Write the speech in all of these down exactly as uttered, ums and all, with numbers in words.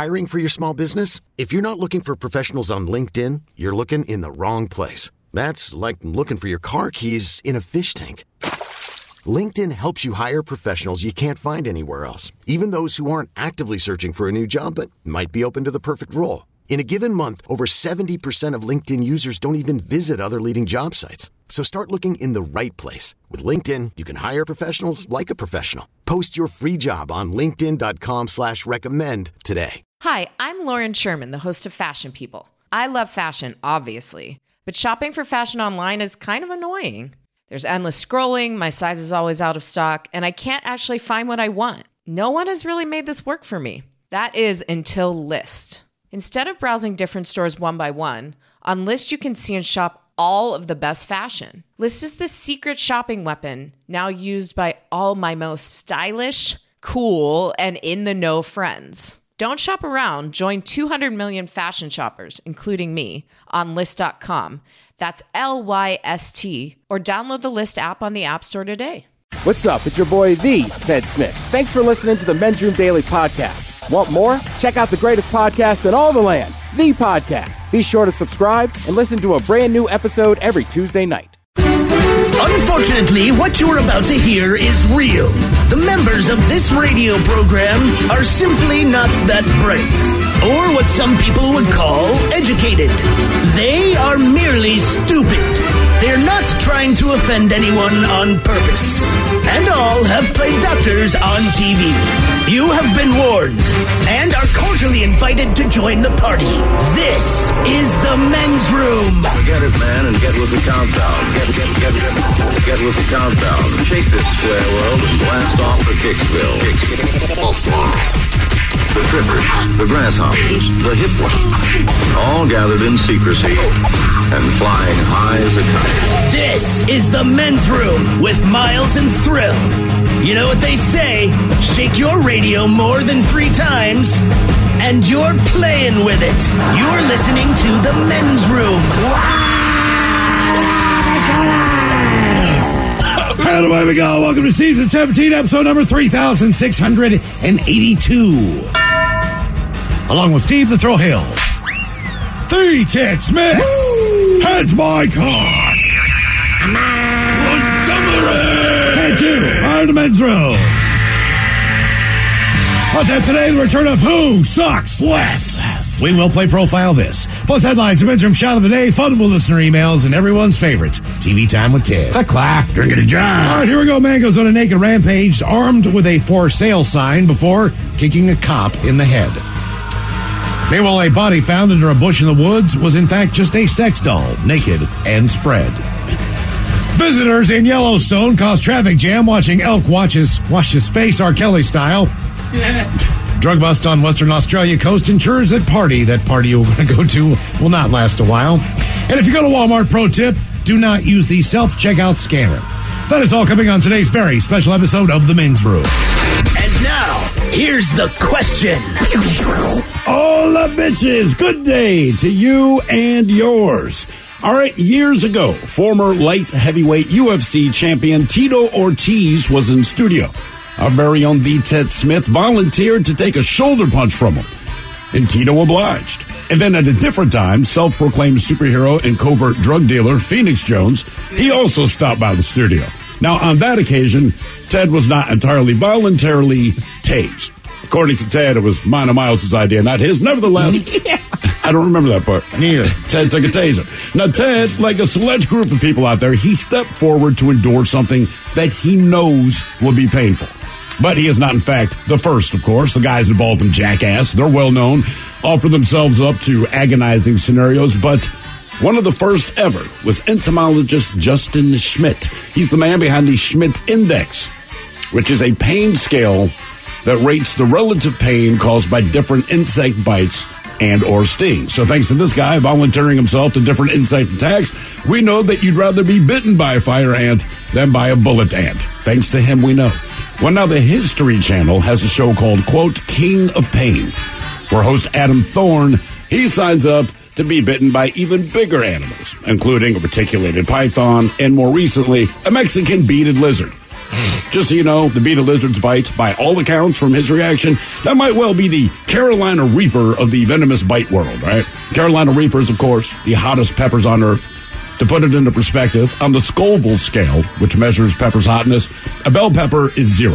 Hiring for your small business? If you're not looking for professionals on LinkedIn, you're looking in the wrong place. That's like looking for your car keys in a fish tank. LinkedIn helps you hire professionals you can't find anywhere else, even those who aren't actively searching for a new job but might be open to the perfect role. In a given month, over seventy percent of LinkedIn users don't even visit other leading job sites. So start looking in the right place. With LinkedIn, you can hire professionals like a professional. Post your free job on linkedin.com slash recommend today. Hi, I'm Lauren Sherman, the host of Fashion People. I love fashion, obviously, but shopping for fashion online is kind of annoying. There's endless scrolling, my size is always out of stock, and I can't actually find what I want. No one has really made this work for me. That is until Lyst. Instead of browsing different stores one by one, on Lyst you can see and shop all of the best fashion. Lyst is the secret shopping weapon now used by all my most stylish, cool, and in-the-know friends. Don't shop around. Join two hundred million fashion shoppers, including me, on Lyst dot com. That's L Y S T, or download the Lyst app on the App Store today. What's up? It's your boy, the Ted Smith. Thanks for listening to the Men's Room Daily Podcast. Want more? Check out the greatest podcast in all the land, The Podcast. Be sure to subscribe and listen to a brand new episode every Tuesday night. Unfortunately, what you're about to hear is real. The members of this radio program are simply not that bright, or what some people would call educated. They are merely stupid. They're not trying to offend anyone on purpose. And all have played doctors on T V. You have been warned and are cordially invited to join the party. This is the Men's Room. Forget it, man, and get with the countdown. Get, get, get, get, get with the countdown. Shake this square world and blast off for Kicksville. The trippers, the grasshoppers, the hip ones, all gathered in secrecy and flying high as a kite. This is the Men's Room with Miles and Thrill. You know what they say, shake your radio more than three times, and you're playing with it. You're listening to the Men's Room. Hello, away we go. Welcome to season seventeen, episode number three thousand six hundred eighty-two. Along with Steve the Thrill Hill, the Ted Smith, and my car, Montgomery, and you are the Men's Room. What's up today? The return of Who Sucks Less. We will play Profile This. Plus headlines, a Men's Room shot of the day, fun with listener emails, and everyone's favorite, T V Time with Ted. The clack. Drinking a John. All right, here we go. Man goes on a naked rampage, armed with a for sale sign before kicking a cop in the head. Meanwhile, a body found under a bush in the woods was in fact just a sex doll, naked and spread. Visitors in Yellowstone cause traffic jam watching elk watch his, wash his face R. Kelly style. Drug bust on Western Australia coast ensures that party, that party you're going to go to, will not last a while. And if you go to Walmart, pro tip, do not use the self-checkout scanner. That is all coming on today's very special episode of The Men's Room. And now, here's the question. All the bitches, good day to you and yours. All right, years ago, former light heavyweight U F C champion Tito Ortiz was in studio. Our very own The Ted Smith volunteered to take a shoulder punch from him, and Tito obliged. And then at a different time, self-proclaimed superhero and covert drug dealer Phoenix Jones, he also stopped by the studio. Now, on that occasion, Ted was not entirely voluntarily tased. According to Ted, it was mine and Miles' idea, not his. Nevertheless, yeah. I don't remember that part. Neither. Ted took a taser. Now, Ted, like a select group of people out there, he stepped forward to endure something that he knows will be painful. But he is not, in fact, the first, of course. The guys involved in Jackass, they're well known, offer themselves up to agonizing scenarios. But one of the first ever was entomologist Justin Schmidt. He's the man behind the Schmidt Index, which is a pain scale that rates the relative pain caused by different insect bites and or stings. So thanks to this guy volunteering himself to different insect attacks, we know that you'd rather be bitten by a fire ant than by a bullet ant. Thanks to him, we know. Well, now the History Channel has a show called, quote, King of Pain, where host Adam Thorne, he signs up to be bitten by even bigger animals, including a reticulated python and, more recently, a Mexican beaded lizard. Just so you know, the beat a lizard's bite, by all accounts from his reaction, that might well be the Carolina Reaper of the venomous bite world, right? Carolina Reapers, of course, the hottest peppers on earth. To put it into perspective, on the Scoville scale, which measures pepper's hotness, a bell pepper is zero.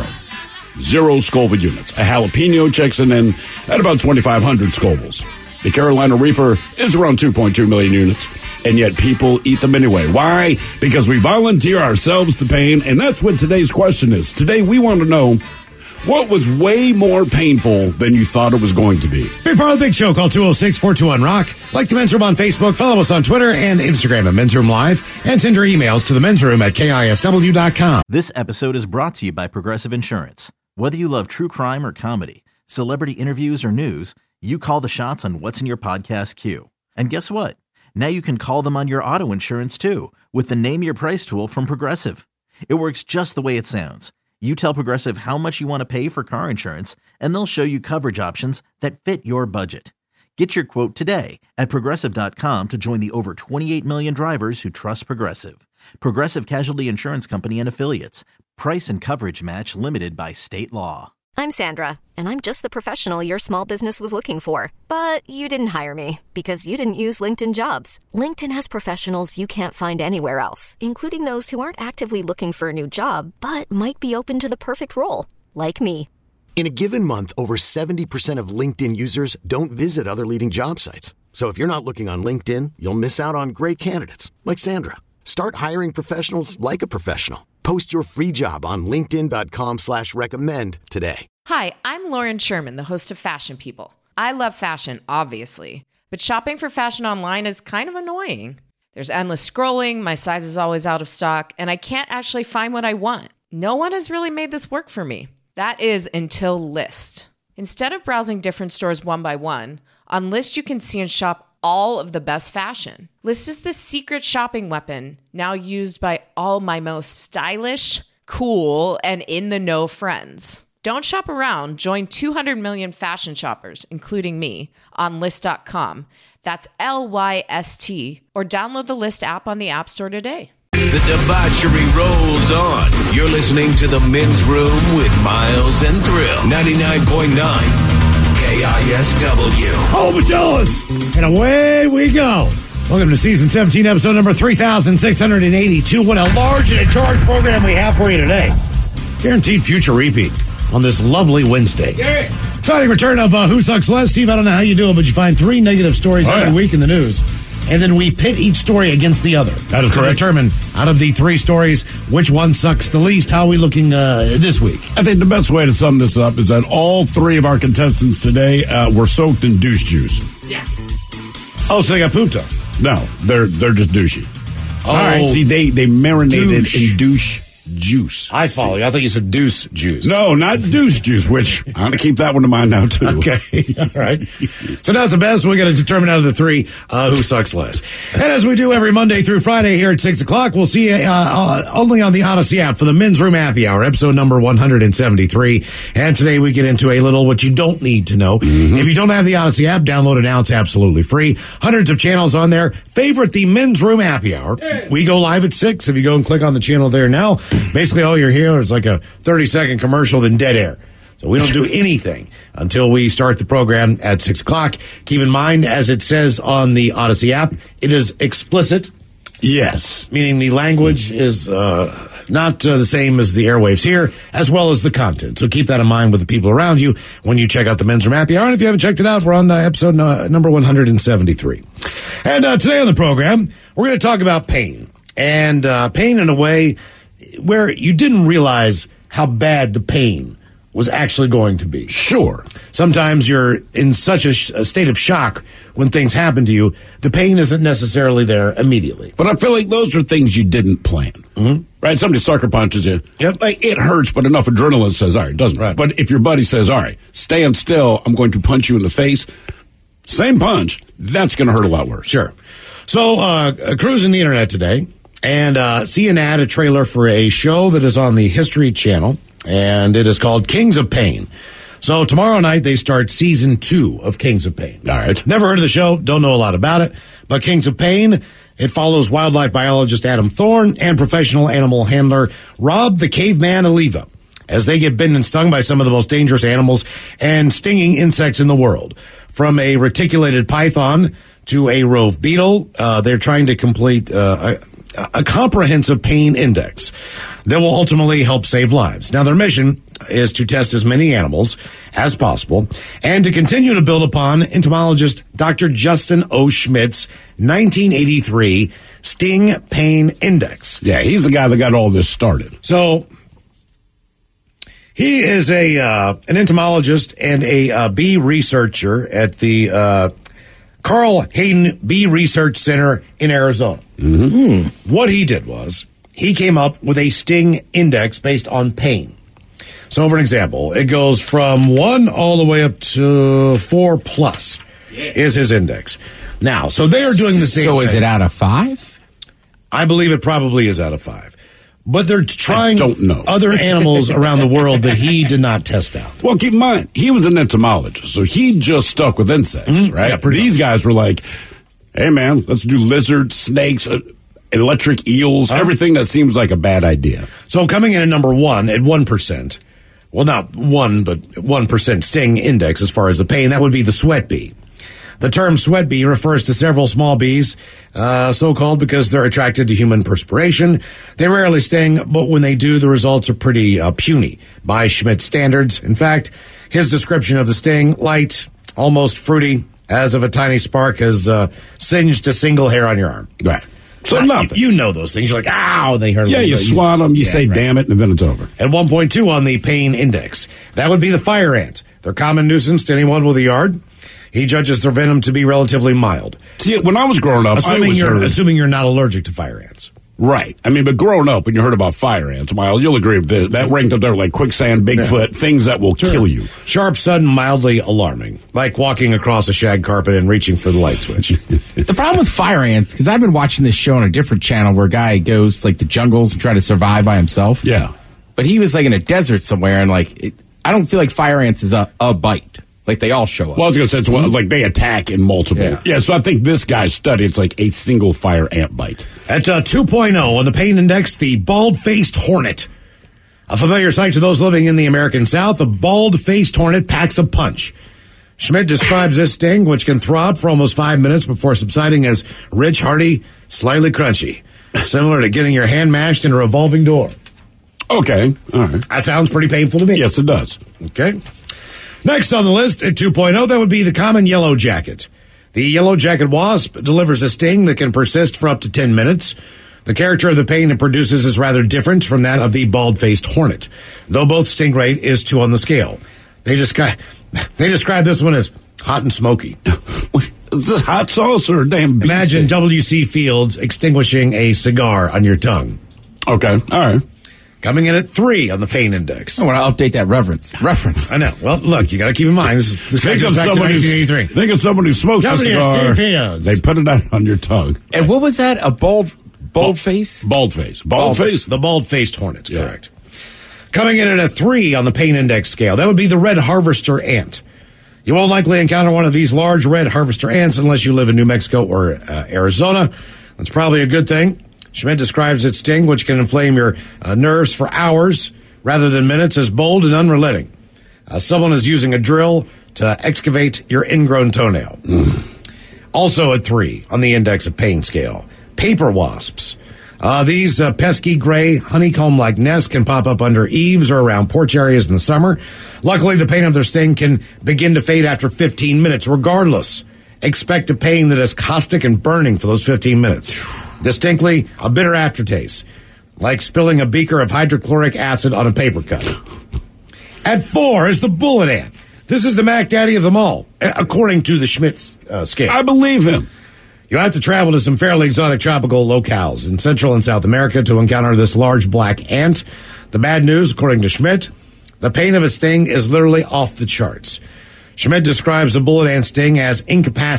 Zero Scoville units. A jalapeno checks in at about twenty-five hundred Scovilles. The Carolina Reaper is around two point two million units, and yet people eat them anyway. Why? Because we volunteer ourselves to pain, and that's what today's question is. Today we want to know what was way more painful than you thought it was going to be. Be part of the big show. Call two oh six, four two one, ROCK. Like the Men's Room on Facebook. Follow us on Twitter and Instagram at Men's Room Live. And send your emails to the men's room at K I S W dot com. This episode is brought to you by Progressive Insurance. Whether you love true crime or comedy, celebrity interviews or news, you call the shots on what's in your podcast queue. And guess what? Now you can call them on your auto insurance too with the Name Your Price tool from Progressive. It works just the way it sounds. You tell Progressive how much you want to pay for car insurance, and they'll show you coverage options that fit your budget. Get your quote today at Progressive dot com to join the over twenty-eight million drivers who trust Progressive. Progressive Casualty Insurance Company and Affiliates. Price and coverage match limited by state law. I'm Sandra, and I'm just the professional your small business was looking for. But you didn't hire me because you didn't use LinkedIn Jobs. LinkedIn has professionals you can't find anywhere else, including those who aren't actively looking for a new job, but might be open to the perfect role, like me. In a given month, over seventy percent of LinkedIn users don't visit other leading job sites. So if you're not looking on LinkedIn, you'll miss out on great candidates like Sandra. Start hiring professionals like a professional. Post your free job on linkedin dot com slash recommend today. Hi, I'm Lauren Sherman, the host of Fashion People. I love fashion, obviously, but shopping for fashion online is kind of annoying. There's endless scrolling, my size is always out of stock, and I can't actually find what I want. No one has really made this work for me. That is until Lyst. Instead of browsing different stores one by one, on Lyst you can see and shop all of the best fashion. Lyst is the secret shopping weapon now used by all my most stylish, cool, and in-the-know friends. Don't shop around. Join two hundred million fashion shoppers, including me, on Lyst dot com. That's L Y S T. Or download the Lyst app on the App Store today. The debauchery rolls on. You're listening to The Men's Room with Miles and Thrill. ninety-nine point nine K I S W. Oh, Magellas! And away we go. Welcome to Season seventeen, Episode number three thousand six hundred eighty-two. What a large and a charged program we have for you today. Guaranteed future repeat on this lovely Wednesday. Yeah. Exciting return of uh, Who Sucks Less. Steve, I don't know how you do it, but you find three negative stories oh, every yeah. week in the news. And then we pit each story against the other. That is to correct. Determine out of the three stories which one sucks the least. How are we looking uh, this week? I think the best way to sum this up is that all three of our contestants today uh, were soaked in douche juice. Yeah. Oh, so they got pooped on? No, they're they're just douchey. Oh, all right. See, they they marinated douche. in douche juice. I follow See. you. I thought you said deuce juice. No, not deuce juice, which I'm going to keep that one in mind now, too. Okay. All right. So now at the best, we're going to determine out of the three uh, who sucks less. And as we do every Monday through Friday here at six o'clock, we'll see you uh, uh, only on the Odyssey app for the Men's Room Happy Hour, episode number one hundred seventy-three. And today we get into a little what you don't need to know. Mm-hmm. If you don't have the Odyssey app, download it now. It's absolutely free. Hundreds of channels on there. Favorite the Men's Room Happy Hour. We go live at six. If you go and click on the channel there now, basically all you're here is like a thirty-second commercial, then dead air. So we don't do anything until we start the program at six o'clock. Keep in mind, as it says on the Odyssey app, it is explicit. Yes. Meaning the language is uh, not uh, the same as the airwaves here, as well as the content. So keep that in mind with the people around you when you check out the Men's Room Happy Hour. And if you haven't checked it out, we're on uh, episode uh, number one hundred seventy-three. And uh, today on the program, we're going to talk about pain. And uh, pain in a way where you didn't realize how bad the pain was actually going to be. Sure. Sometimes you're in such a, sh- a state of shock when things happen to you, the pain isn't necessarily there immediately. But I feel like those are things you didn't plan. Mm-hmm. Right? Somebody sucker punches you. Yep. Like, it hurts, but enough adrenaline says, all right, it doesn't. Right. But if your buddy says, all right, stand still, I'm going to punch you in the face, same punch, that's going to hurt a lot worse. Sure. So, uh, cruising the internet today, and uh, see an ad, a trailer for a show that is on the History Channel, and it is called Kings of Pain. So tomorrow night they start season two of Kings of Pain. All right. Never heard of the show, don't know a lot about it, but Kings of Pain, it follows wildlife biologist Adam Thorne and professional animal handler Rob the Caveman Oliva as they get bitten and stung by some of the most dangerous animals and stinging insects in the world. From a reticulated python to a rove beetle, uh, they're trying to complete uh, a, a comprehensive pain index that will ultimately help save lives. Now, their mission is to test as many animals as possible and to continue to build upon entomologist Doctor Justin O. Schmidt's nineteen eighty-three Sting Pain Index. Yeah, he's the guy that got all this started. So he is a uh, an entomologist and a uh, bee researcher at the uh, Carl Hayden Bee Research Center in Arizona. Mm-hmm. What he did was he came up with a sting index based on pain. So, for an example, it goes from one all the way up to four plus yeah. is his index. Now, so they are doing the same So thing. is it out of five? I believe it probably is out of five. But they're trying I don't know. other animals around the world that he did not test out. Well, keep in mind, he was an entomologist, so he just stuck with insects, Mm-hmm. right? Yeah, pretty These much. guys were like, hey, man, let's do lizards, snakes, uh, electric eels, Huh? everything that seems like a bad idea. So coming in at number one at one percent, well, not one, but one percent sting index as far as the pain, that would be the sweat bee. The term sweat bee refers to several small bees, uh, so-called because they're attracted to human perspiration. They rarely sting, but when they do, the results are pretty uh, puny by Schmidt's standards. In fact, his description of the sting, light, almost fruity, as of a tiny spark, has uh, singed a single hair on your arm. Right. So Uh, nothing. You, you know those things. You're like, ow, they hurt a yeah, little you bit. swat them, you Yeah, say, right. damn it, and then it's over. At one point two on the pain index. That would be the fire ant. They're a common nuisance to anyone with a yard. He judges their venom to be relatively mild. See, when I was growing up, I Assuming was you're, heard, assuming you're not allergic to fire ants. right. I mean, but growing up, when you heard about fire ants, Miles, you'll agree with this. That ranked up there like quicksand, Bigfoot, things that will Sure. kill you. Sharp, sudden, mildly alarming. Like walking across a shag carpet and reaching for the light switch. The problem with fire ants, because I've been watching this show on a different channel where a guy goes like the jungles and try to survive by himself. Yeah. But he was like in a desert somewhere, and like it, I don't feel like fire ants is a, a bite. Like they all show up. Well, I was going to say, it's well, like they attack in multiple. Yeah. Yeah. So I think this guy's study, it's like a single fire ant bite. At uh, two point oh on the pain index, the bald-faced hornet. A familiar sight to those living in the American South, a bald-faced hornet packs a punch. Schmidt describes this sting, which can throb for almost five minutes before subsiding, as rich, hearty, slightly crunchy. Similar to getting your hand mashed in a revolving door. Okay. All right. That sounds pretty painful to me. Yes, it does. Okay. Next on the list at two point oh, that would be the common yellow jacket. The yellow jacket wasp delivers a sting that can persist for up to ten minutes. The character of the pain it produces is rather different from that of the bald-faced hornet, though both sting rate is two on the scale. They describe they describe this one as hot and smoky. Is this hot sauce or a damn bee Imagine sting? W C Fields extinguishing a cigar on your tongue. Okay. All right. Coming in at three on the pain index. I want to update that reference. Reference. I know. Well, look, you got to keep in mind this, is, this Think goes of, back to someone nineteen who, eighty-three. think of someone who smokes a W C cigar. Fields. They put it out on your tongue. And what was that? A bald, bald face? Bald face. Bald, face? The bald-faced hornets, Yeah. correct. Coming in at a three on the pain index scale, that would be the red harvester ant. You won't likely encounter one of these large red harvester ants unless you live in New Mexico or uh, Arizona. That's probably a good thing. Schmidt describes its sting, which can inflame your uh, nerves for hours rather than minutes, as bold and unrelenting. Uh, someone is using a drill to excavate your ingrown toenail. Mm. Also at three on the index of pain scale, paper wasps. Uh, these uh, pesky gray honeycomb-like nests can pop up under eaves or around porch areas in the summer. Luckily, the pain of their sting can begin to fade after fifteen minutes. Regardless, expect a pain that is caustic and burning for those fifteen minutes. Distinctly, a bitter aftertaste, like spilling a beaker of hydrochloric acid on a paper cut. At four is the bullet ant. This is the Mac Daddy of them all, according to the Schmidt uh, scale. I believe him. You have to travel to some fairly exotic tropical locales in Central and South America to encounter this large black ant. The bad news, according to Schmidt, the pain of its sting is literally off the charts. Schmidt describes the bullet ant sting as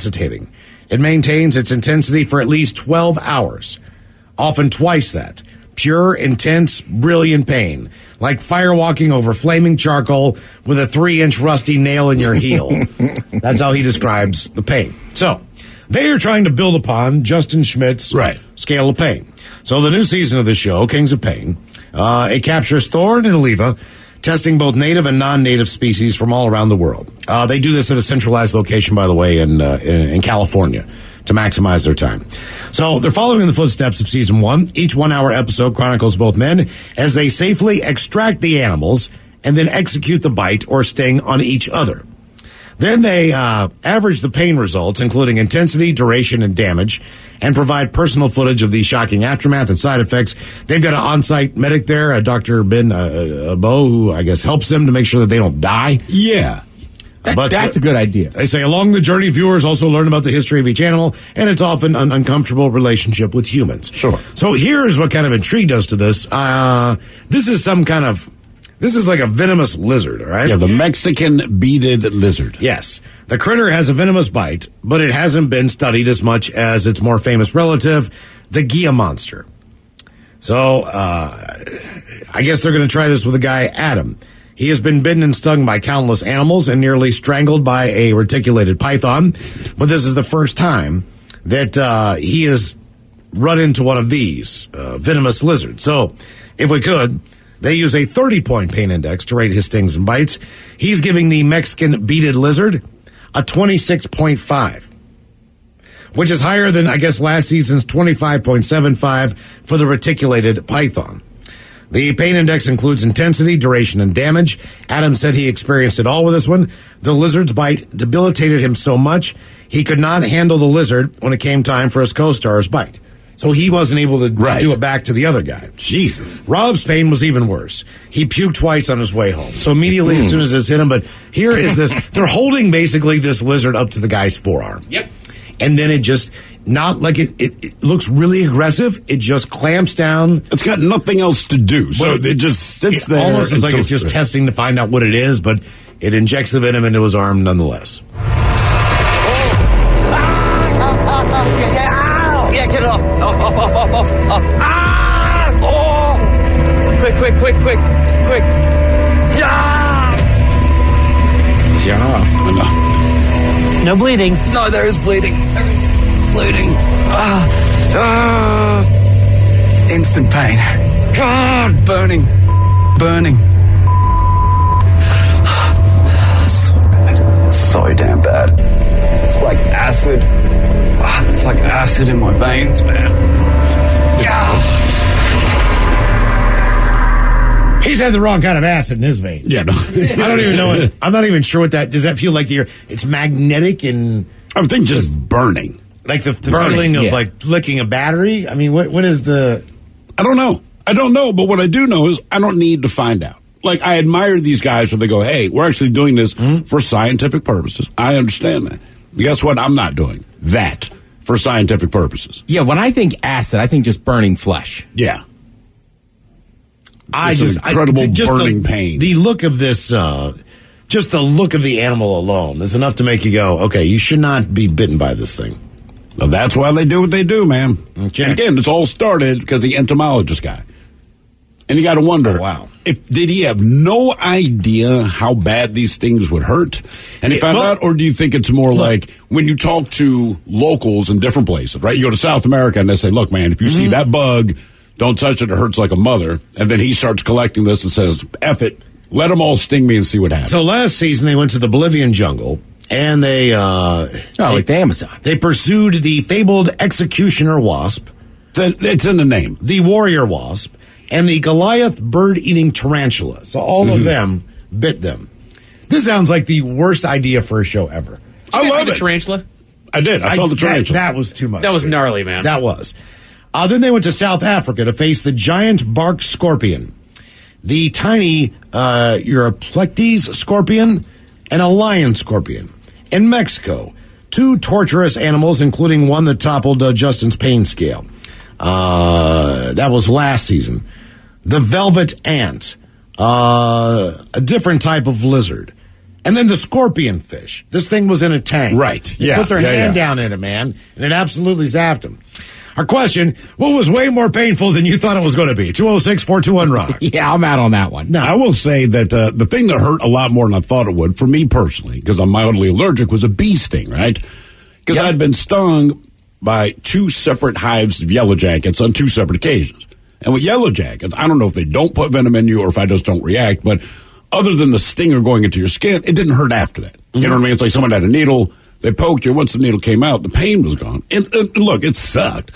incapacitating. It maintains its intensity for at least twelve hours, often twice that. pure, intense, brilliant pain. Like firewalking over flaming charcoal with a three-inch rusty nail in your heel. That's how he describes the pain. So, they are trying to build upon Justin Schmidt's right. scale of pain. So the new season of the show, Kings of Pain, uh, it captures Thorn and Oliva, testing both native and non-native species from all around the world. Uh, they do this at a centralized location, by the way, in, uh, in, in California to maximize their time. So they're following in the footsteps of season one. Each one-hour episode chronicles both men as they safely extract the animals and then execute the bite or sting on each other. Then they uh, average the pain results, including intensity, duration, and damage, and provide personal footage of the shocking aftermath and side effects. They've got an on-site medic there, uh, Doctor Ben uh, Bo, who I guess helps them to make sure that they don't die. Yeah. That, but that's uh, a good idea. They say along the journey, viewers also learn about the history of each animal and its often an uncomfortable relationship with humans. Sure. So here's what kind of intrigued us to this. Uh, this is some kind of... This is like a venomous lizard, all right? Yeah, the Mexican beaded lizard. Yes. The critter has a venomous bite, but it hasn't been studied as much as its more famous relative, the Gia monster. So, uh, I guess they're going to try this with a guy, Adam. He has been bitten and stung by countless animals and nearly strangled by a reticulated python, but this is the first time that uh, he has run into one of these uh, venomous lizards. So, if we could... They use a thirty-point pain index to rate his stings and bites. He's giving the Mexican beaded lizard a twenty-six point five, which is higher than, I guess, last season's twenty-five point seven five for the reticulated python. The pain index includes intensity, duration, and damage. Adam said he experienced it all with this one. The lizard's bite debilitated him so much, he could not handle the lizard when it came time for his co-star's bite. So he wasn't able to, right. to do it back to the other guy. Jesus. Rob's pain was even worse. He puked twice on his way home. So immediately mm. as soon as it's hit him, but here is this, they're holding basically this lizard up to the guy's forearm. Yep. And then it just, not like it, it, it looks really aggressive, it just clamps down. It's got nothing else to do, so it, it just sits it there. Almost it's like it's just testing to find out what it is, but it injects the venom into his arm nonetheless. Yeah, get it off. Off, off, off, off, off, off. Ah! Oh! Quick, quick, quick, quick, quick. Ja! Ja. No bleeding. No, there is bleeding. Bleeding. Ah. Ah. Instant pain. Ah, burning. Burning. So bad. So damn bad. It's like acid. It's like acid in my veins, man. He's had the wrong kind of acid in his veins. Yeah, no. I don't even know. What, I'm not even sure what that does. That feel like you're? It's magnetic and I would think just burning, like the, the burning, feeling of yeah. like flicking a battery. I mean, what what is the? I don't know. I don't know. But what I do know is I don't need to find out. Like I admire these guys when they go, "Hey, we're actually doing this mm-hmm. for scientific purposes." I understand that. But guess what? I'm not doing that for scientific purposes. Yeah, when I think acid, I think just burning flesh. Yeah. I it's just incredible I, just burning the, pain. The look of this, uh, just the look of the animal alone is enough to make you go, okay, you should not be bitten by this thing. Well, that's why they do what they do, man. Okay. And again, it's all started because the entomologist guy. And you got to wonder, oh, wow, if did he have no idea how bad these things would hurt, and he it, found well, out, or do you think it's more look, like when you talk to locals in different places, right? You go to South America and they say, "Look, man, if you mm-hmm. see that bug, don't touch it; it hurts like a mother." And then he starts collecting this and says, "F it, let them all sting me and see what happens." So last season they went to the Bolivian jungle. And they, uh, oh, they, like the Amazon. They pursued the fabled executioner wasp. It's in the name. The warrior wasp. And the Goliath bird-eating tarantula. So all mm-hmm. of them bit them. This sounds like the worst idea for a show ever. Did you I love see it. the tarantula? I did. I, I saw the tarantula. That, that was too much. That was dude. gnarly, man. That was. Uh, then they went to South Africa to face the giant bark scorpion, the tiny uh, Europlectes scorpion, and a lion scorpion. In Mexico, two torturous animals, including one that toppled uh, Justin's pain scale. Uh, that was last season. The velvet ant, uh, a different type of lizard. And then the scorpion fish. This thing was in a tank. Right. They yeah. put their yeah, hand yeah. down in it, man, and it absolutely zapped them. Our question, what was way more painful than you thought it was going to be? two oh six, four two one, rock. Yeah, I'm out on that one. Now, I will say that uh, the thing that hurt a lot more than I thought it would, for me personally, because I'm mildly allergic, was a bee sting, right? Because yep. I'd been stung by two separate hives of yellow jackets on two separate occasions. And with yellow jackets, I don't know if they don't put venom in you or if I just don't react, but other than the stinger going into your skin, it didn't hurt after that. Mm-hmm. You know what I mean? It's like someone had a needle, they poked you, once the needle came out, the pain was gone. And, and look, it sucked,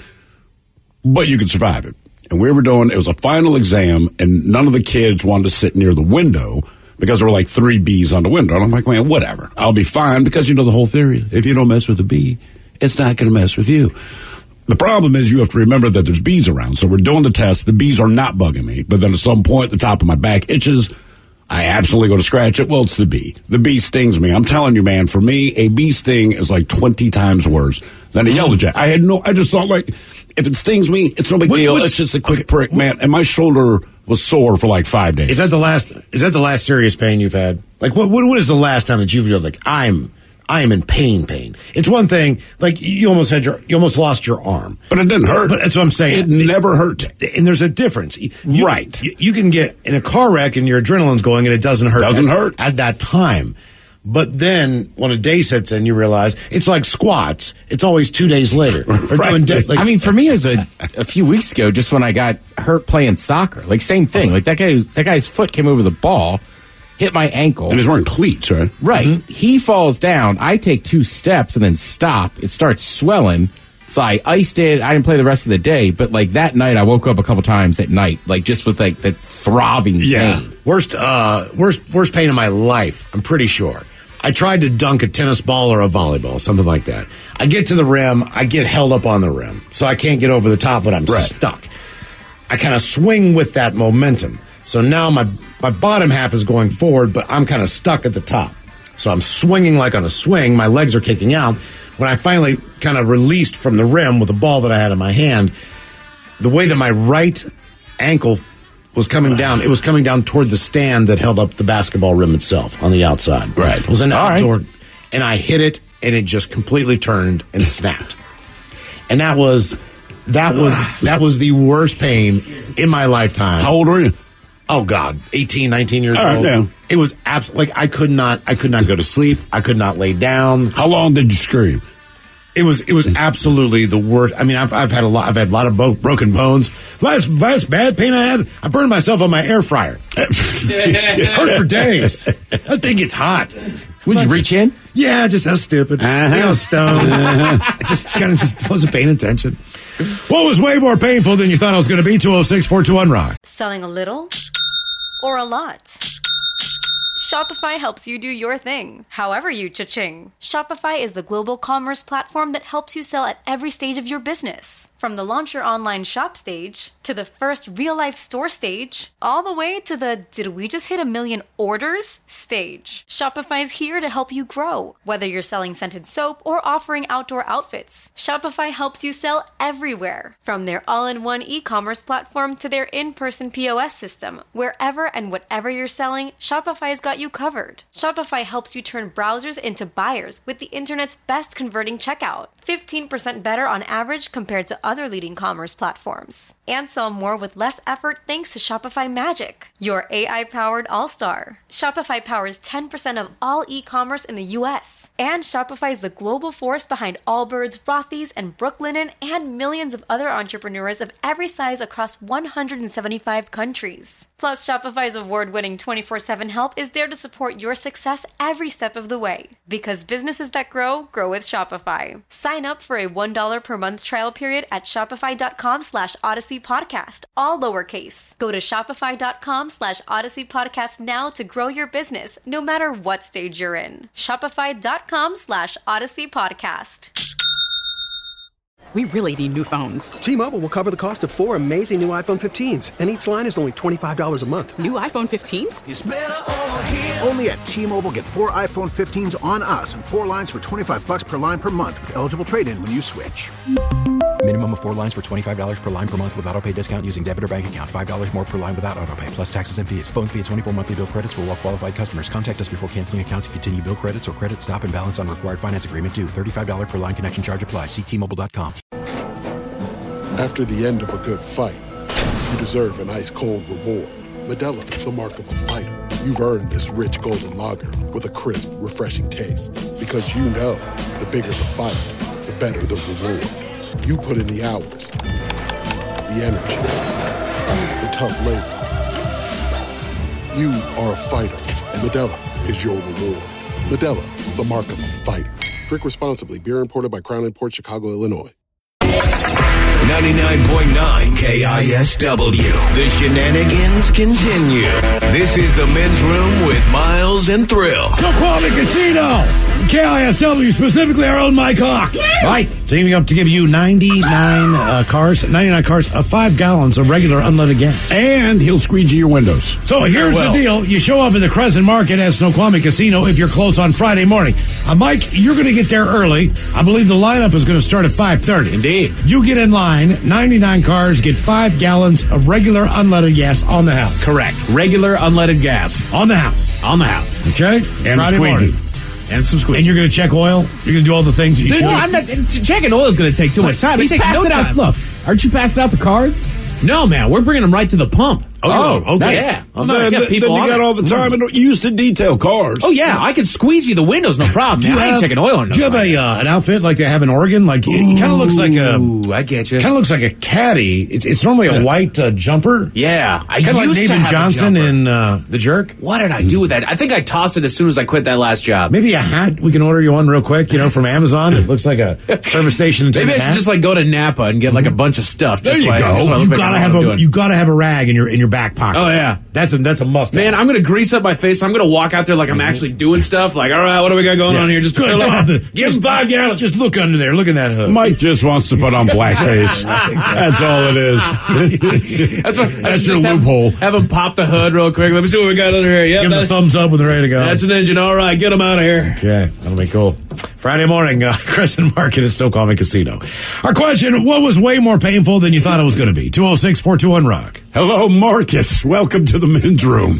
but you could survive it. And we were doing, it was a final exam, and none of the kids wanted to sit near the window because there were like three bees on the window. And I'm like, man, whatever. I'll be fine, because you know the whole theory. If you don't mess with the bee, it's not going to mess with you. The problem is you have to remember that there's bees around. So we're doing the test. The bees are not bugging me. But then at some point, the top of my back itches. I absolutely go to scratch it. Well, it's the bee. The bee stings me. I'm telling you, man, for me, a bee sting is like twenty times worse than a yellow jacket. I had no, I just thought, like, if it stings me, it's no big what, deal. It's just a quick okay, prick, man. And my shoulder was sore for like five days. Is that the last, is that the last serious pain you've had? Like, what, what, what is the last time that you've felt like, I'm, I am in pain, pain. It's one thing, like, you almost had your, you almost lost your arm. But it didn't hurt. But that's what I'm saying. It never hurt. And there's a difference. You, right. You, you can get in a car wreck and your adrenaline's going and it doesn't hurt. Doesn't at, hurt. At that time. But then when a day sets in, you realize it's like squats. It's always two days later. Right. Doing de- like, I mean, for me, it was a, a few weeks ago, just when I got hurt playing soccer. Like, same thing. Like, that guy, that guy's foot came over the ball, hit my ankle. And he's wearing cleats, right? Right. Mm-hmm. He falls down. I take two steps and then stop. It starts swelling. So I iced it. I didn't play the rest of the day. But, like, that night, I woke up a couple times at night, like, just with, like, that throbbing yeah. pain. Worst, uh, worst, worst pain in my life, I'm pretty sure. I tried to dunk a tennis ball or a volleyball, something like that. I get to the rim. I get held up on the rim. So I can't get over the top, but I'm right. stuck. I kind of swing with that momentum. So now my, my bottom half is going forward, but I'm kind of stuck at the top. So I'm swinging like on a swing. My legs are kicking out. When I finally kind of released from the rim with the ball that I had in my hand, the way that my right ankle was coming down, it was coming down toward the stand that held up the basketball rim itself on the outside. Right. It was an All outdoor, right. and I hit it, and it just completely turned and snapped. And that was that was that was the worst pain in my lifetime. How old were you? Oh God, eighteen, nineteen years All right, old. yeah. It was absolutely like I could not I could not go to sleep. I could not lay down. How long did you scream? It was it was absolutely the worst. I mean, I've I've had a lot. I've had a lot of bo- broken bones. Last last bad pain I had, I burned myself on my air fryer. It hurt for days. I think it's hot. Would you reach in? Yeah, just how stupid. Uh-huh. You know, stoned. I just kind of just wasn't paying attention. What was way more painful than you thought it was going to be? two oh six, four two one, rock. Selling a little or a lot? Shopify helps you do your thing, however you cha-ching. Shopify is the global commerce platform that helps you sell at every stage of your business. From the launch your online shop stage, to the first real-life store stage, all the way to the did we just hit a million orders stage. Shopify's here to help you grow. Whether you're selling scented soap or offering outdoor outfits, Shopify helps you sell everywhere. From their all-in-one e-commerce platform to their in-person P O S system, wherever and whatever you're selling, Shopify's got you covered. Shopify helps you turn browsers into buyers with the internet's best converting checkout. fifteen percent better on average compared to other leading commerce platforms. And sell more with less effort thanks to Shopify Magic, your A I-powered all-star. Shopify powers ten percent of all e-commerce in the U S. And Shopify is the global force behind Allbirds, Rothy's, and Brooklinen, and millions of other entrepreneurs of every size across one hundred seventy-five countries. Plus, Shopify's award-winning twenty-four seven help is there to support your success every step of the way. Because businesses that grow, grow with Shopify. Sign up for a one dollar per month trial period at shopify.com slash Odyssey Podcast, all lowercase. Go to shopify.com slash Odyssey Podcast now to grow your business, no matter what stage you're in. Shopify.com slash Odyssey Podcast. We really need new phones. T-Mobile will cover the cost of four amazing new iPhone fifteens, and each line is only twenty-five dollars a month. New iPhone fifteens? It's better over here. Only at T-Mobile, get four iPhone fifteens on us and four lines for twenty-five dollars per line per month with eligible trade-in when you switch. Minimum of four lines for twenty-five dollars per line per month with autopay discount using debit or bank account. five dollars more per line without autopay, plus taxes and fees. Phone fee at twenty-four monthly bill credits for well-qualified customers. Contact us before canceling account to continue bill credits or credit stop and balance on required finance agreement due. thirty-five dollars per line connection charge applies. See T Mobile dot com. After the end of a good fight, you deserve an ice-cold reward. Modelo is the mark of a fighter. You've earned this rich golden lager with a crisp, refreshing taste. Because you know, the bigger the fight, the better the reward. You put in the hours, the energy, the tough labor. You are a fighter, and Modelo is your reward. Modelo, the mark of a fighter. Drink responsibly. Beer imported by Crown Imports, Chicago, Illinois. ninety-nine point nine K I S W. The shenanigans continue. This is the Men's Room with Miles and Thrill. Snoqualmie Casino! K I S W, specifically our own Mike Hawk. Right. Teaming up to give you ninety-nine uh, cars, ninety-nine cars, uh, five gallons of regular unleaded gas. And he'll squeegee your windows. So here's the deal. You show up in the Crescent Market at Snoqualmie Casino if you're close on Friday morning. Uh, Mike, you're going to get there early. I believe the lineup is going to start at five thirty. Indeed. You get in line, ninety-nine cars, get five gallons of regular unleaded gas on the house. Correct. Regular unleaded gas. On the house. On the house. Okay? And Friday squeegee. morning. And some squeeze. And you're going to check oil? You're going to do all the things that you should? No, I'm not. Checking oil is going to take too much time. He's It takes no passing time. out. Look, aren't you passing out the cards? No, man. We're bringing them right to the pump. Oh, Oh, okay. Yeah. Well, No, then, yeah, then people you on got it. all the time and you used to detail cars. Oh, yeah. I can squeegee the windows, no problem. Do you Man. I ain't have, checking oil on do you have a, uh, an outfit like they have in Oregon? Like, it kind of looks like a... Ooh, I get you. Kind of looks like a caddy. It's it's normally a white uh, jumper. Yeah. I Kind of like used to Nathan have a Johnson jumper. in uh, The Jerk. What did I do with that? I think I tossed it as soon as I quit that last job. Maybe a hat. We can order you one real quick, you know, from Amazon. It looks like a service station. Maybe I should hat. just like go to Napa and get like a bunch of stuff. There just you so I- go. just so I look You like I gotta know have what I'm a doing. you gotta have a rag in your in your back pocket. Oh, yeah. that's a that's a must. Man, I'm going to grease up my face. I'm going to walk out there like I'm actually doing stuff. Like, all right, what do we got going on here? Just to Good fill God. up. Give Just- him five gallons. Just look under there. Look at that hood. Mike just wants to put on blackface. That's all it is. That's, what, I That's should your just have- loophole. Have him pop the hood real quick. Let me see what we got under here. Yep, Give them a that's, thumbs up when they're ready to go. that's an engine. All right, get him out of here. Okay, that'll be cool. Friday morning, uh, Crescent Market at Snoqualmie Casino. Our question, what was way more painful than you thought it was going to be? two oh six, four two one, rock. Hello, Marcus. Welcome to the Men's Room.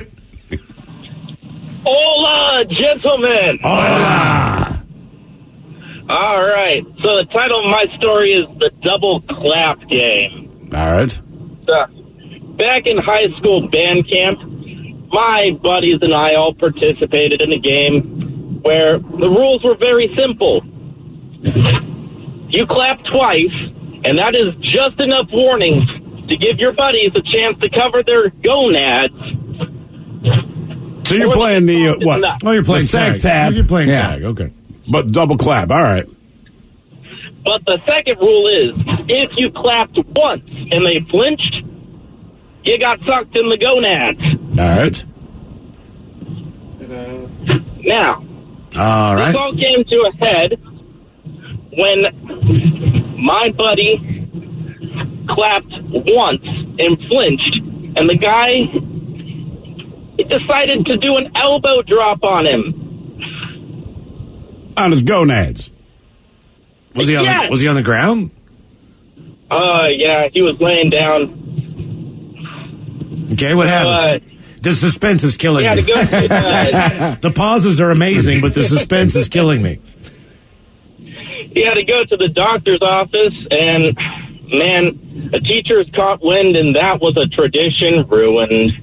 Hola, gentlemen. Hola. All right. So the title of my story is The Double Clap Game. All right. So, back in high school band camp, my buddies and I all participated in a game where the rules were very simple. You clap twice, and that is just enough warning to give your buddies a chance to cover their gonads. So you're playing the, uh, what? Oh, you're playing the sag tag. tab. You're playing Yeah. tag, okay. But double clap. All right. But the second rule is, if you clapped once and they flinched, you got sucked in the gonads. All right. Now, All right. this all came to a head when my buddy clapped once and flinched, and the guy decided to do an elbow drop on him. On his gonads. Was he on Yes. the, was he on the ground? Uh, yeah, he was laying down. Okay, what happened? Uh, the suspense is killing he had me. to go to, uh, The pauses are amazing, but the suspense is killing me. he had to go to the doctor's office, and, man, a teacher's caught wind, and that was a tradition ruined.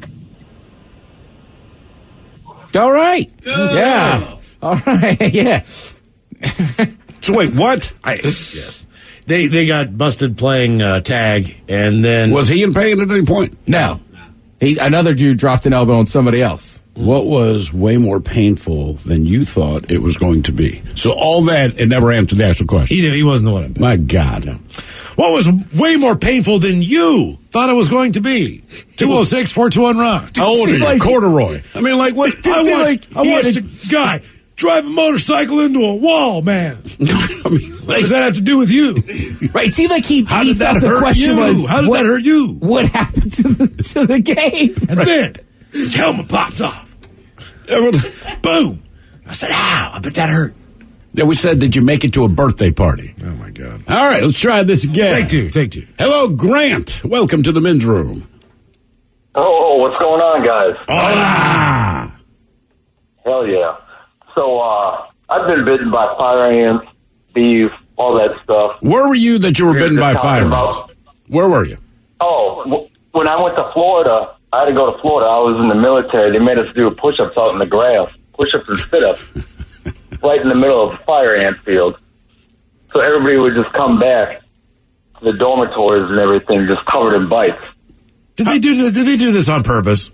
All right. Good. Yeah. All right. Yeah. So wait, what? I, yes. They they got busted playing uh, tag, and then Was he in pain at any point? No. He, another dude dropped an elbow on somebody else. What was way more painful than you thought it was going to be? So all that, it never answered the actual question. he he wasn't the one. My God. What was way more painful than you thought it was going to be? two oh six, four two one, rock. How old are you? like- Corduroy. I mean, like, what? I seem watched, like I he watched had a guy drive a motorcycle into a wall, man. I mean, What like, does that have to do with you? Right. It seemed like he, How he did that thought the hurt question you? was, How did what, that hurt you? what happened to the, to the game? And then his helmet popped off. Boom. I said, ow, I bet that hurt. then we said, did you make it to a birthday party? Oh, my God. All right, let's try this again. Take two, take two. Hello, Grant. Welcome to the Men's Room. Oh, what's going on, guys? Hola. Hell yeah. So, uh, I've been bitten by fire ants, bees, all that stuff. Where were you that you were We bitten just by talking fire about- ants? Where were you? Oh, w- when I went to Florida, I had to go to Florida. I was in the military. They made us do push-ups out in the grass, push-ups and sit-ups, right in the middle of a fire ant field. So everybody would just come back to the dormitories and everything, just covered in bites. Did they do? Did they do this on purpose?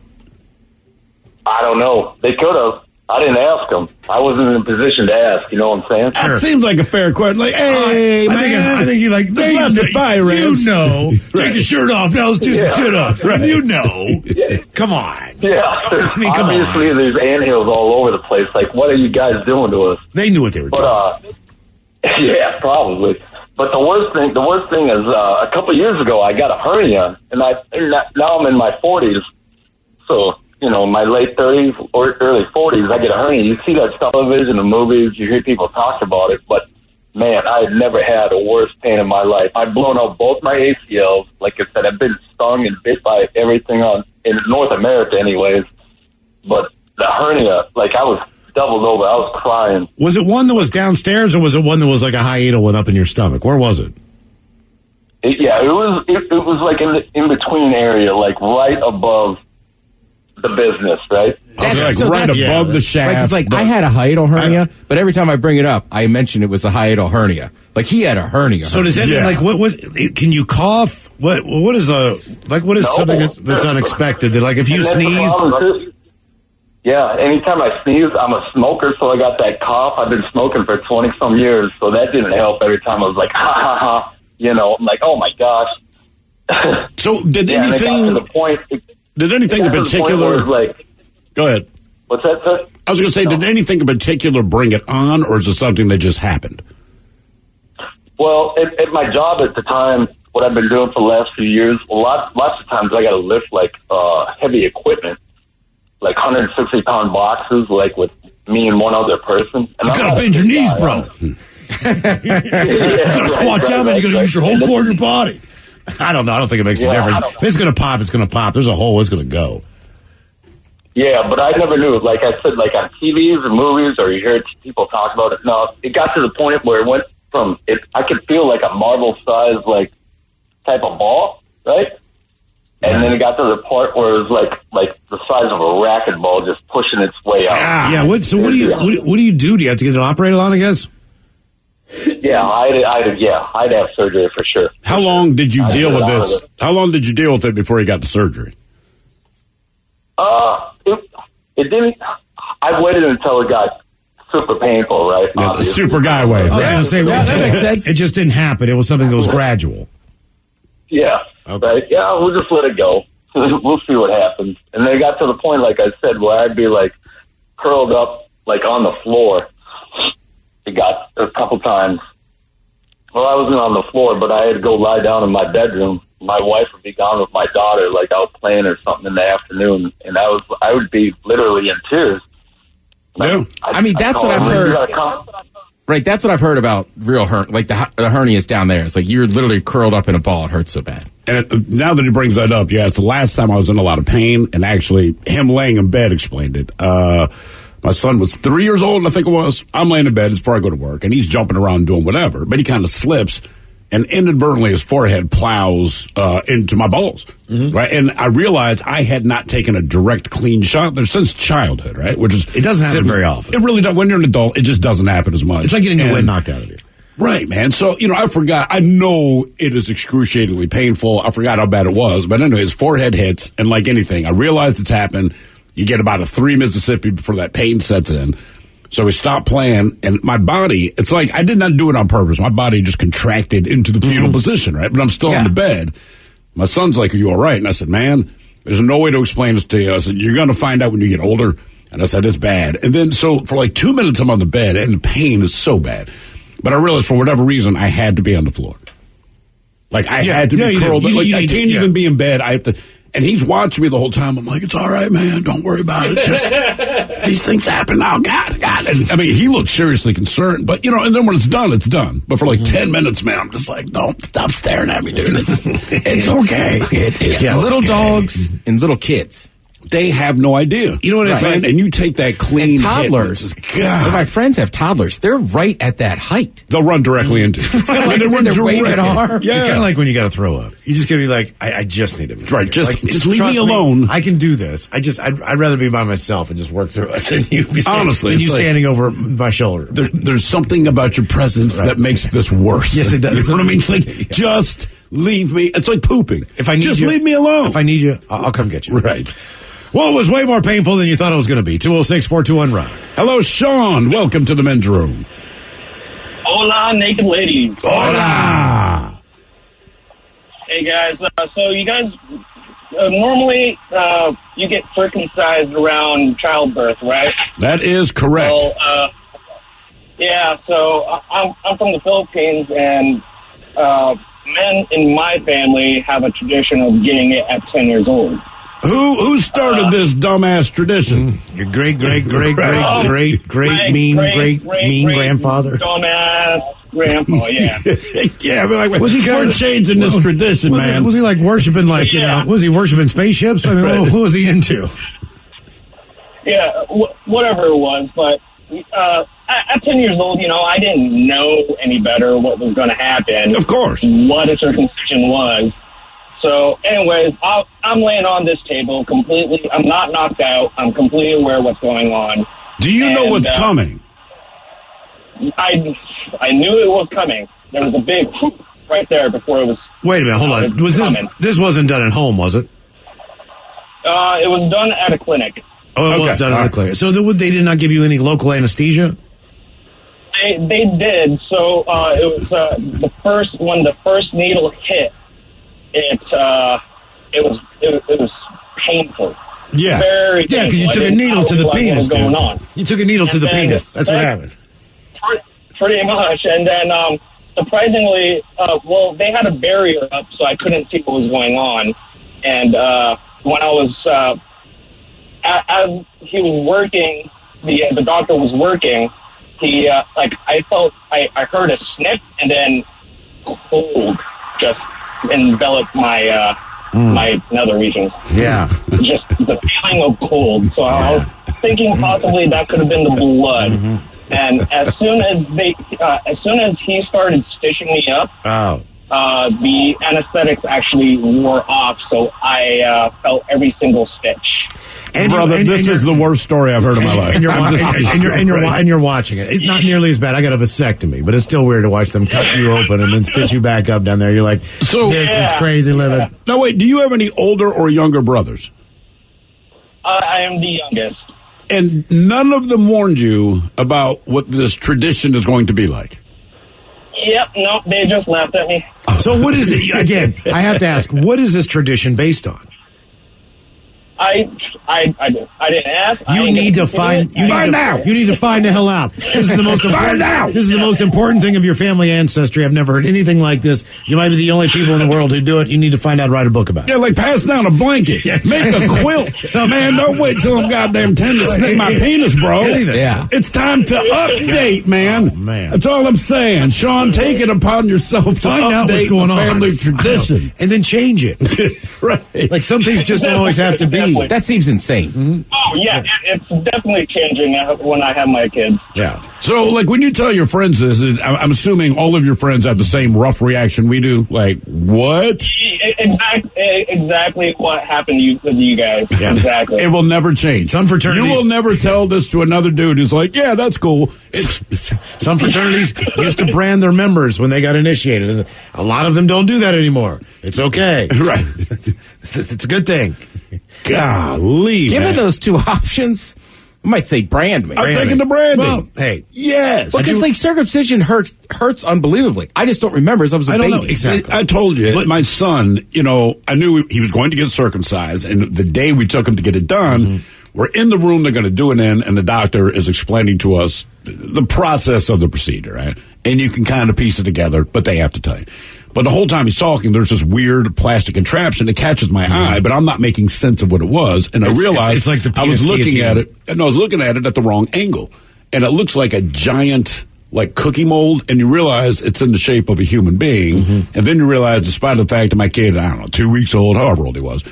I don't know. They could have. I didn't ask them. I wasn't in a position to ask. You know what I'm saying? That sure. seems like a fair question. Like, hey, uh, man. I think, I think you like, they, lots of fire ants. You know. Right. Take your shirt off. Now let's do yeah. some sit-ups. Right. You know. Yeah. Come on. Yeah. I mean, come Obviously, on. there's anthills all over the place. Like, what are you guys doing to us? They knew what they were but, doing. Uh, yeah, probably. But the worst thing, the worst thing is, uh, a couple of years ago, I got a hernia, and I and now I'm in my forties. So, you know, my late thirties or early forties, I get a hernia. You see that stuff on television and movies, you hear people talk about it, but man, I had never had a worse pain in my life. I've blown out both my A C Ls. Like I said, I've been stung and bit by everything on in North America, anyways. But the hernia, like I was doubled over. I was crying. Was it one that was downstairs, or was it one that was like a hiatal one up in your stomach? Where was it? It, yeah, it was. It, it was like in the in between area, like right above the business, right? That's, like so right above yeah, the shaft. Like, it's like I had a hiatal hernia, I, but every time I bring it up, I mention it was a hiatal hernia. Like he had a hernia. So hernia. Does that yeah. like what? What can you cough? What? What is a like? What is no. something that's, that's unexpected? That like if you sneeze. Yeah, anytime I sneeze, I'm a smoker, so I got that cough. I've been smoking for twenty some years, so that didn't help. Every time I was like, ha ha ha, you know, I'm like, oh my gosh. So did yeah, anything? To the point, it, did anything in particular? Like, go ahead. What's that, sir? I was going to say, no. Did anything in particular bring it on, or is it something that just happened? Well, at, at my job at the time, what I've been doing for the last few years, a lot, lots of times I got to lift like uh, heavy equipment. Like one hundred sixty pound boxes, like with me and one other person. And you gotta bend your knees, bro. you gotta squat right, down, man. Right, you gotta right. use your whole core of your body. I don't know. I don't think it makes yeah, a difference. If it's gonna pop, it's gonna pop. There's a hole, it's gonna go. Yeah, but I never knew. Like I said, like on T Vs or movies, or you hear people talk about it. No, it got to the point where it went from it. I could feel like a marble size, like type of ball, right? And then it got to the part where it was like like the size of a racquetball just pushing its way out. Ah, yeah. What, so what do you what, do what do you do? Do you have to get it operated on? I guess. Yeah, I'd, I'd yeah, I'd have surgery for sure. How long did you I'd deal with this? How long did you deal with it before you got the surgery? Uh, it, it didn't. I waited until it got super painful, right? Yeah, the super guy way. I was going to say, yeah, that makes sense. It just didn't happen. It was something that was gradual. Yeah. Okay. Right? Yeah, we'll just let it go. We'll see what happens. And then it got to the point, like I said, where I'd be like curled up, like on the floor. It got a couple times. Well, I wasn't on the floor, but I had to go lie down in my bedroom. My wife would be gone with my daughter, like out playing or something in the afternoon, and I was, I would be literally in tears. Yeah. I, I mean, that's what I've heard. Right, that's what I've heard about real hernia, like the, the hernias down there. It's like you're literally curled up in a ball. It hurts so bad. And it, now that he brings that up, yeah, it's the last time I was in a lot of pain, and actually him laying in bed explained it. Uh, my son was three years old, I think it was. I'm laying in bed. It's before I go to work, and he's jumping around doing whatever, but he kind of slips, and inadvertently his forehead plows uh, into my balls, mm-hmm. right? And I realized I had not taken a direct, clean shot there since childhood, right? Which is it doesn't happen very often. It really does. When you're an adult, it just doesn't happen as much. It's like getting the wind knocked out of you. Right, man. So, you know, I forgot. I know it is excruciatingly painful. I forgot how bad it was. But anyway, his forehead hits, and like anything, I realized it's happened. You get about a three Mississippi before that pain sets in. So we stopped playing, and my body, it's like I did not do it on purpose. My body just contracted into the fetal mm-hmm. position, right? But I'm still yeah. in the bed. My son's like, are you all right? And I said, man, there's no way to explain this to you. I said, you're going to find out when you get older. And I said, it's bad. And then so for like two minutes, I'm on the bed, and the pain is so bad. But I realized for whatever reason, I had to be on the floor. Like, I yeah, had to yeah, be curled. You, like, you, I can't to, even yeah. be in bed. I have to. And he's watching me the whole time. I'm like, it's all right, man. Don't worry about it. Just these things happen now. God, God. And, I mean, he looked seriously concerned. But, you know, and then when it's done, it's done. But for like mm-hmm. ten minutes, man, I'm just like, don't stop staring at me, dude. It's, it's okay. It is yeah, okay. Little dogs and little kids. They have no idea. You know what I'm saying? And you take that clean and toddlers. hit, and God. When my friends have toddlers. They're right at that height. They'll run directly into it. It's like they run they're waving directly. arm. Yeah. It's kind of like when you got to throw up. You just got to be like, I, I just need to be right. Just, like, just leave trust me alone. I can do this. I just, I'd, I'd rather be by myself and just work through it than you. Be standing, Honestly, than you like, standing over my shoulder. There, there's something about your presence Right. that makes this worse. Yes, it does. You know what I mean? It's like, yeah. just leave me. It's like pooping. If I need just you, leave me alone. If I need you, I'll, I'll come get you. Right. Well, it was way more painful than you thought it was going to be. two oh six, four two one, rock. Hello, Sean. Welcome to the men's room. Hola, naked ladies. Hola. Hey, guys. Uh, so you guys, uh, normally uh, you get circumcised around childbirth, right? That is correct. Well, uh, yeah, so I- I'm, I'm from the Philippines, and uh, men in my family have a tradition of getting it at ten years old. Who who started uh, this dumbass tradition? Your great, great, great, great, Um, great, great, great, mean, great, great, great, mean great grandfather. Dumbass grandpa, yeah. yeah, I mean, like, Was he we're kinda- changing this was- tradition, was man. He, was he like worshiping, like, you Yeah. know, was he worshiping spaceships? I mean, what, what was he into? Yeah, wh- whatever it was, but uh, at, at ten years old, you know, I didn't know any better what was going to happen. Of course. What a circumcision was. So, anyways, I'll, I'm laying on this table completely. I'm not knocked out. I'm completely aware of what's going on. Do you know And, what's uh, coming? I, I knew it was coming. There was a big whoop right there before it was. Wait a minute, hold uh, on. Was this coming. this wasn't done at home, was it? Uh, it was done at a clinic. Oh, it Okay, was done all at a right. clinic. So they, they did not give you any local anesthesia? They they did. So uh, it was uh, the first when the first needle hit. It uh, it was it, it was painful. Yeah. Very Yeah, because you painful. took I a didn't needle know to the what was penis, going dude. on. You took a needle to And the then penis. That's what that- happened. Pretty, pretty much. And then, um, surprisingly, uh, well, they had a barrier up, so I couldn't see what was going on. And uh, when I was, uh, a- as he was working, the the doctor was working, he, uh, like, I felt, I, I heard a snip, and then cold just enveloped my, uh, Mm. my nether regions. Yeah. Just the feeling of cold. So I was thinking possibly that could have been the blood. Mm-hmm. And as soon as they, uh, as soon as he started stitching me up, Oh. uh, the anesthetics actually wore off. So I uh, felt every single stitch. And you- Brother, and- this and is you're- the worst story I've heard in my life. And you're, I'm wa- just- and, and you're, and, you're, wa- and you're watching it. It's not nearly as bad. I got a vasectomy, but it's still weird to watch them cut you open and then stitch you back up down there. You're like, So- this is Yeah. crazy living. Yeah. Now, wait, do you have any older or younger brothers? Uh, I am the youngest. And none of them warned you about what this tradition is going to be like. Yep, no, they just laughed at me. So what is it? Again, I have to ask, what is this tradition based on? I, I, I, I didn't ask. I You didn't need get to find. it. You need Find to, out. You need to find the hell out. This is the most important. out. This is the most important thing of your family ancestry. I've never heard anything like this. You might be the only people in the world who do it. You need to find out. Write a book about it. Yeah, like pass down a blanket. Yeah. Make a quilt. Something. Man, don't wait till I'm goddamn ten to snip my penis, bro. Anything. Yeah. It's time to update, man. Oh, man. That's all I'm saying. Sean, take it upon yourself to Find out what's update going the on. family tradition. and then change it. Right. Like some things just don't always have to be. Definitely. That seems insane. Oh, yeah, it, it's definitely changing uh, when I have my kids. Yeah. So, like, when you tell your friends this, it- I'm I'm assuming all of your friends have the same rough reaction we do. Like, what? Exactly, exactly what happened to you, with you guys. Yeah. Exactly. It will never change. Some fraternities- You will never tell this to another dude who's like, yeah, that's cool. It's Some fraternities used to brand their members when they got initiated. And a lot of them don't do that anymore. It's okay. right. It's a good thing. Golly. Given man. those two options, I might say brand me. I'm taking the branding. Well, hey, yes. Because like circumcision hurts hurts unbelievably. I just don't remember as I was a I don't baby. know exactly. I told you, my son, you know, I knew he was going to get circumcised, and the day we took him to get it done, Mm-hmm. we're in the room they're going to do it in, and the doctor is explaining to us the process of the procedure, right? And you can kind of piece it together, but they have to tell you. But the whole time he's talking, there's this weird plastic contraption that catches my eye, but I'm not making sense of what it was. And I It's- realized it's- it's like the I was penis looking guillotine. at it, and I was looking at it at the wrong angle. And it looks like a giant, like, cookie mold, and you realize it's in the shape of a human being. Mm-hmm. And then you realize, despite the fact that my kid, I don't know, two weeks old, however old he was,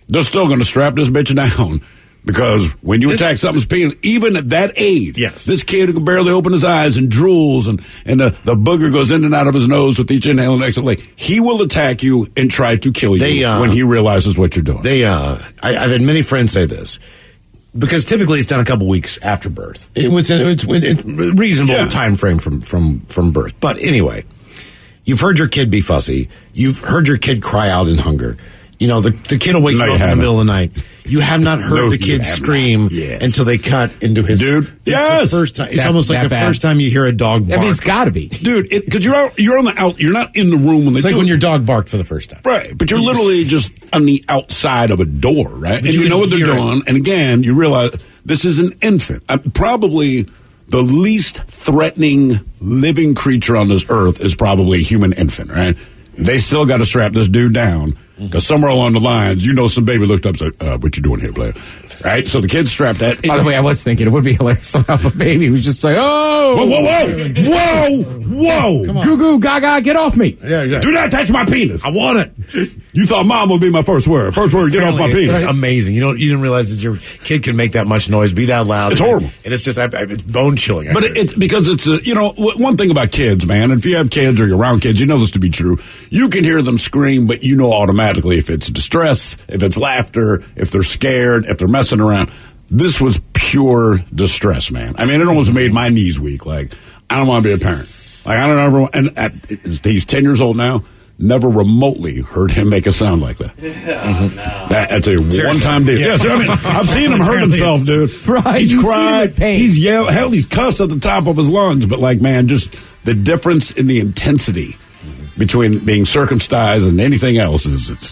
they're still going to strap this bitch down. Because when you attack something's penis, even at that age, yes. this kid who can barely open his eyes and drools and, and the, the booger goes in and out of his nose with each inhale and exhale, he will attack you and try to kill you they, uh, when he realizes what you're doing. They, uh, I, I've had many friends say this. Because typically it's done a couple weeks after birth. It, it's, it's, it's a reasonable yeah. time frame from, from, from birth. But anyway, you've heard your kid be fussy. You've heard your kid cry out in hunger. You know, the, the kid will wake no, you up in the middle of the night. You have not heard no, the kid scream yes. until they cut into his... Dude, it's yes! The first time, it's that, almost like the bad. first time you hear a dog bark. I mean, it's got to be. Dude, because you're out, you're on the out... You're not in the room when they It's like do when it. your dog barked for the first time. Right, but you're you literally just, just on the outside of a door, right? But and you, you know what they're doing. It. And again, you realize this is an infant. I'm probably... The least threatening living creature on this earth is probably a human infant, right? They still got to strap this dude down because somewhere along the lines, you know, some baby looked up and said, uh, what you doing here, player? Right? So the kid strapped that. By the way, I was thinking it would be hilarious somehow if a baby was just like, oh! Whoa, whoa, whoa! Whoa! Whoa! Goo goo gaga, get off me! Yeah, yeah. Do not touch my penis! I want it! You thought mom would be my first word. First word, get off my penis. It's amazing. You don't. You didn't realize that your kid can make that much noise, be that loud. It's and, horrible. And it's just, I, I, it's bone chilling. But it's because it's, a, you know, one thing about kids, man, if you have kids or you're around kids, you know this to be true. You can hear them scream, but you know automatically if it's distress, if it's laughter, if they're scared, if they're messing around. This was pure distress, man. I mean, it almost made my knees weak. Like, I don't want to be a parent. Like, I don't ever, and at, he's ten years old now, never remotely heard him make a sound like that. Yeah, mm-hmm. no. that that's a Seriously. one-time deal. Yeah. Yes, I mean, I've seen him hurt himself, dude. Right. He's You've cried. He's yelled. Hell, he's cussed at the top of his lungs. But, like, man, just the difference in the intensity between being circumcised and anything else is, it's,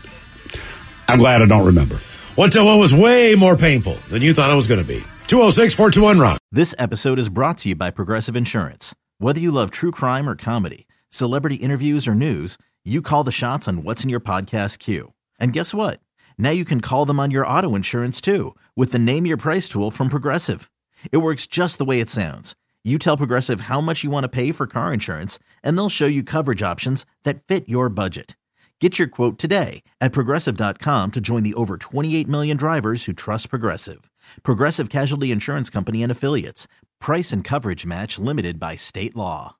I'm glad I don't remember. What, what was way more painful than you thought it was going to be? two oh six, four two one, rock. This episode is brought to you by Progressive Insurance. Whether you love true crime or comedy, celebrity interviews or news, you call the shots on what's in your podcast queue. And guess what? Now you can call them on your auto insurance too with the Name Your Price tool from Progressive. It works just the way it sounds. You tell Progressive how much you want to pay for car insurance, and they'll show you coverage options that fit your budget. Get your quote today at Progressive dot com to join the over twenty-eight million drivers who trust Progressive. Progressive Casualty Insurance Company and Affiliates. Price and coverage match limited by state law.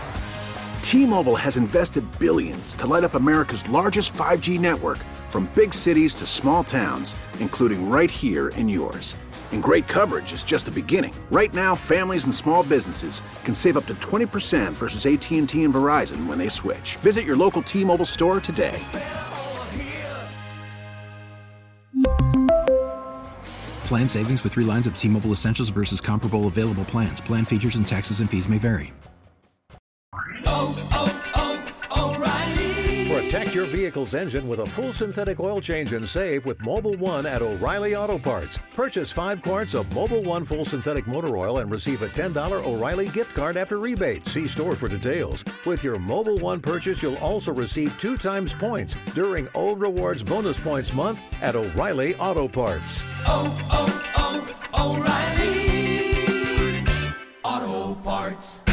T-Mobile has invested billions to light up America's largest five G network, from big cities to small towns, including right here in yours. And great coverage is just the beginning. Right now, families and small businesses can save up to twenty percent versus A T and T and Verizon when they switch. Visit your local T-Mobile store today. Plan savings with three lines of T-Mobile Essentials versus comparable available plans. Plan features and taxes and fees may vary. Oh, oh, oh, O'Reilly. Protect your vehicle's engine with a full synthetic oil change and save with Mobile One at O'Reilly Auto Parts. Purchase five quarts of Mobile One full synthetic motor oil and receive a ten dollars O'Reilly gift card after rebate. See store for details. With your Mobile One purchase, you'll also receive two times points during O Rewards Bonus Points Month at O'Reilly Auto Parts. Oh, oh, oh, O'Reilly Auto Parts.